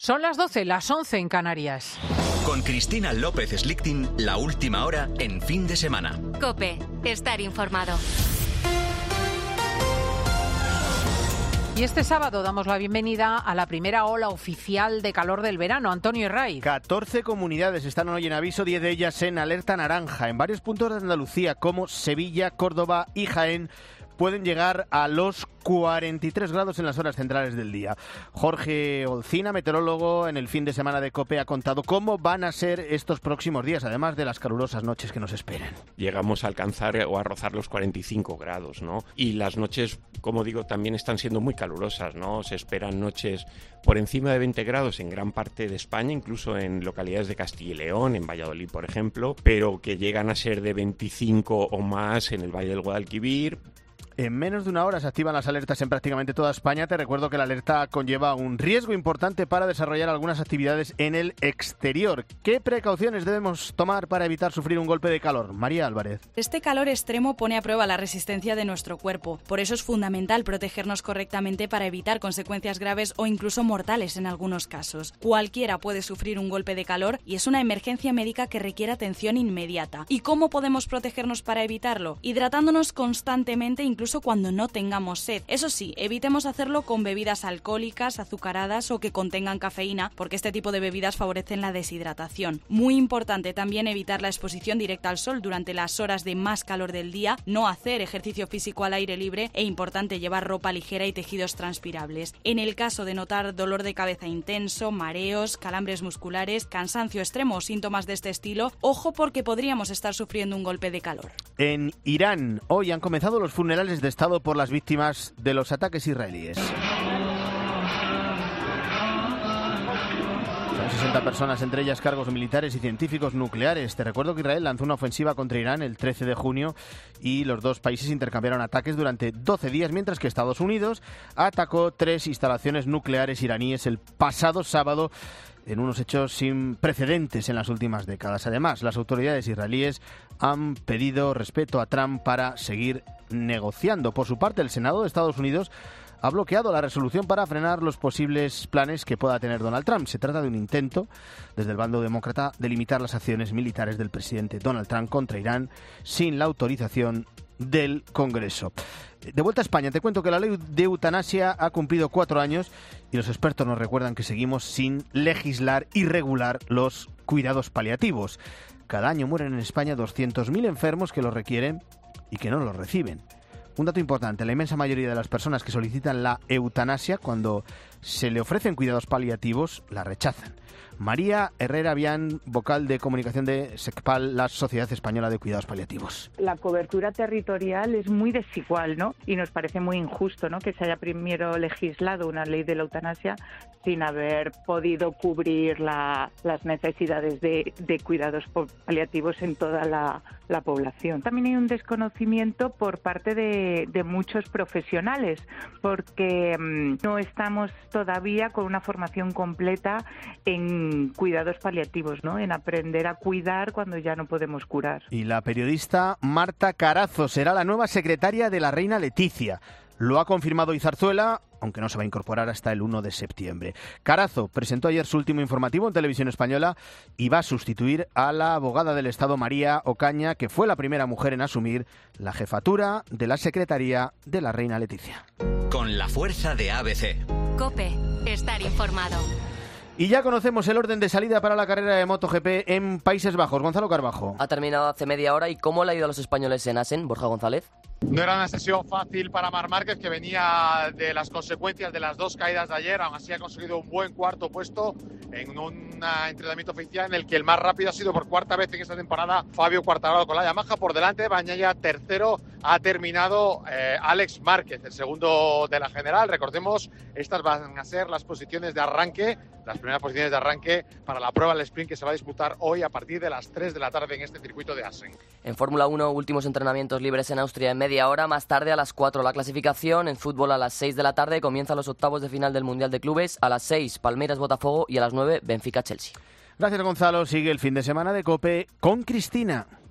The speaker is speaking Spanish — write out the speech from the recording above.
Son las 12, las 11 en Canarias. Con Cristina López Slichting, la última hora en fin de semana. COPE, estar informado. Y este sábado damos la bienvenida a la primera ola oficial de calor del verano. Antonio Herraiz. 14 comunidades están hoy en aviso, 10 de ellas en alerta naranja. En varios puntos de Andalucía, como Sevilla, Córdoba y Jaén, pueden llegar a los 43 grados en las horas centrales del día. Jorge Olcina, meteorólogo en el fin de semana de COPE, ha contado cómo van a ser estos próximos días, además de las calurosas noches que nos esperan. Llegamos a alcanzar o a rozar los 45 grados, ¿no? Y las noches, como digo, también están siendo muy calurosas, ¿no? Se esperan noches por encima de 20 grados en gran parte de España, incluso en localidades de Castilla y León, en Valladolid, por ejemplo, pero que llegan a ser de 25 o más en el Valle del Guadalquivir. En menos de una hora se activan las alertas en prácticamente toda España. Te recuerdo que la alerta conlleva un riesgo importante para desarrollar algunas actividades en el exterior. ¿Qué precauciones debemos tomar para evitar sufrir un golpe de calor? María Álvarez. Este calor extremo pone a prueba la resistencia de nuestro cuerpo. Por eso es fundamental protegernos correctamente para evitar consecuencias graves o incluso mortales en algunos casos. Cualquiera puede sufrir un golpe de calor y es una emergencia médica que requiere atención inmediata. ¿Y cómo podemos protegernos para evitarlo? Hidratándonos constantemente, incluso cuando no tengamos sed. Eso sí, evitemos hacerlo con bebidas alcohólicas, azucaradas o que contengan cafeína, porque este tipo de bebidas favorecen la deshidratación. Muy importante también evitar la exposición directa al sol durante las horas de más calor del día, no hacer ejercicio físico al aire libre e importante llevar ropa ligera y tejidos transpirables. En el caso de notar dolor de cabeza intenso, mareos, calambres musculares, cansancio extremo o síntomas de este estilo, ojo porque podríamos estar sufriendo un golpe de calor. En Irán, hoy han comenzado los funerales de Estado por las víctimas de los ataques israelíes. Son 60 personas, entre ellas cargos militares y científicos nucleares. Te recuerdo que Israel lanzó una ofensiva contra Irán el 13 de junio y los dos países intercambiaron ataques durante 12 días, mientras que Estados Unidos atacó 3 instalaciones nucleares iraníes el pasado sábado, en unos hechos sin precedentes en las últimas décadas. Además, las autoridades israelíes han pedido respeto a Trump para seguir negociando. Por su parte, el Senado de Estados Unidos ha bloqueado la resolución para frenar los posibles planes que pueda tener Donald Trump. Se trata de un intento, desde el bando demócrata, de limitar las acciones militares del presidente Donald Trump contra Irán sin la autorización del Congreso. De vuelta a España, te cuento que la ley de eutanasia ha cumplido 4 años y los expertos nos recuerdan que seguimos sin legislar y regular los cuidados paliativos. Cada año mueren en España 200.000 enfermos que los requieren y que no los reciben. Un dato importante, la inmensa mayoría de las personas que solicitan la eutanasia, cuando se le ofrecen cuidados paliativos, la rechazan. María Herrera Vián, vocal de comunicación de SECPAL, la Sociedad Española de Cuidados Paliativos. La cobertura territorial es muy desigual, ¿no? Y nos parece muy injusto, ¿no?, que se haya primero legislado una ley de la eutanasia sin haber podido cubrir las necesidades de cuidados paliativos en toda la población. También hay un desconocimiento por parte de muchos profesionales, porque no estamos todavía con una formación completa en cuidados paliativos, ¿no?, en aprender a cuidar cuando ya no podemos curar. Y la periodista Marta Carazo será la nueva secretaria de la reina Leticia. Lo ha confirmado Izarzuela, aunque no se va a incorporar hasta el 1 de septiembre. Carazo presentó ayer su último informativo en Televisión Española y va a sustituir a la abogada del Estado María Ocaña, que fue la primera mujer en asumir la jefatura de la Secretaría de la reina Leticia. Con la fuerza de ABC. COPE, estar informado. Y ya conocemos el orden de salida para la carrera de MotoGP en Países Bajos. Gonzalo Carbajo. Ha terminado hace media hora. ¿Y cómo le ha ido a los españoles en Assen, Borja González? No era una sesión fácil para Marc Márquez, que venía de las consecuencias de las 2 caídas de ayer. Aún así ha conseguido un buen cuarto puesto en un entrenamiento oficial en el que el más rápido ha sido por 4ª vez en esta temporada Fabio Quartararo con la Yamaha. Por delante, Bagnaia tercero, ha terminado Alex Márquez, el segundo de la general. Recordemos, estas van a ser las posiciones de arranque, las primeras posiciones de arranque para la prueba del sprint que se va a disputar hoy a partir de las 3 de la tarde en este circuito de Assen. En Fórmula 1, últimos entrenamientos libres en Austria en media hora. Más tarde, a las 4, la clasificación. En fútbol, a las 6 de la tarde comienzan los octavos de final del Mundial de Clubes. A las 6, Palmeiras-Botafogo y a las 9, Benfica-Chelsea. Gracias, Gonzalo. Sigue el fin de semana de COPE con Cristina.